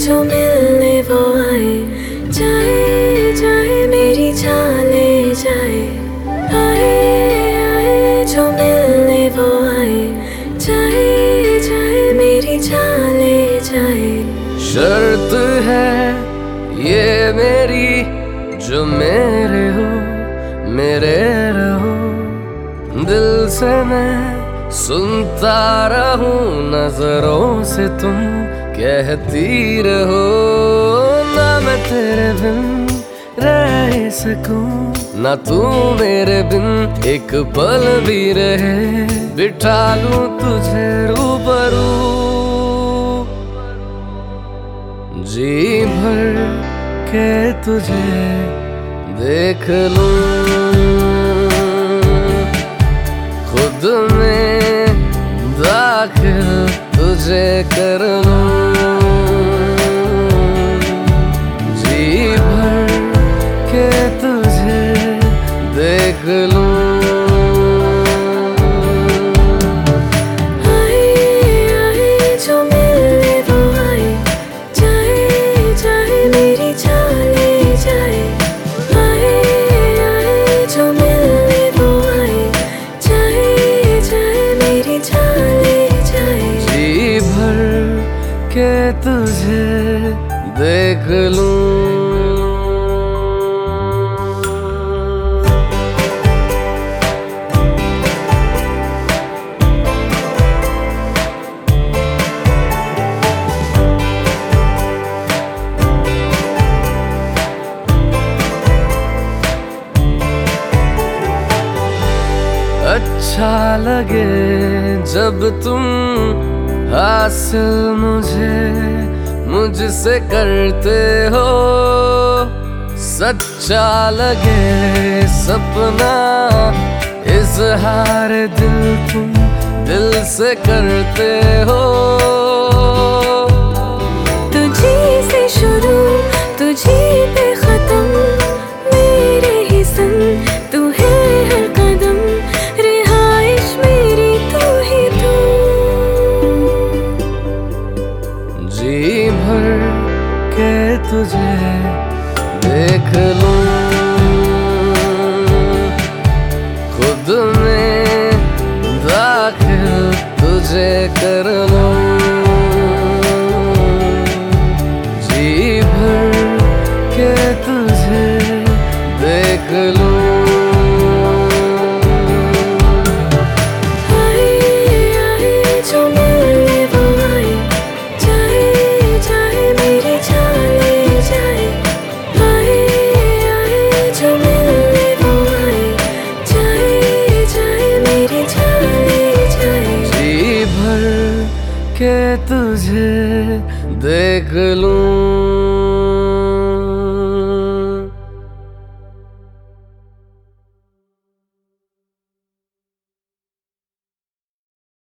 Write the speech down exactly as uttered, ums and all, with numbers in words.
जो मिलने वो आए, जाए जाए मेरी जान ले जाए। आए आए जो मिलने वो आए, जाए जाए मेरी जान ले जाए। शर्त है ये मेरी, जो मेरे हो मेरे रहो। दिल से मैं सुनता रहूं, नजरों से तुम कहती रहो। ना मैं तेरे बिन रह सकूं, ना तू मेरे बिन एक पल भी रहे। बिठा लूं तुझे रूबरू, जी भर के तुझे देख लूं। खुद में दाखिल तुझे कर लूं, जी भर के तुझे देख लूं। के तुझे देख लूं। अच्छा लगे जब तुम हासिल मुझे मुझसे करते हो। सच्चा लगे सपना इजहार दिल तुम दिल से करते हो। तुझी से शुरू तुझी पे खत्म, मेरे ही संग तू है हर कदम। रिहाइश मेरी तू ही तू, जी भर के तुझे देख लूं। खुद में दाखिल तुझे कर लूं, जी भर के तुझे देख लूं। के तुझे देख लूं।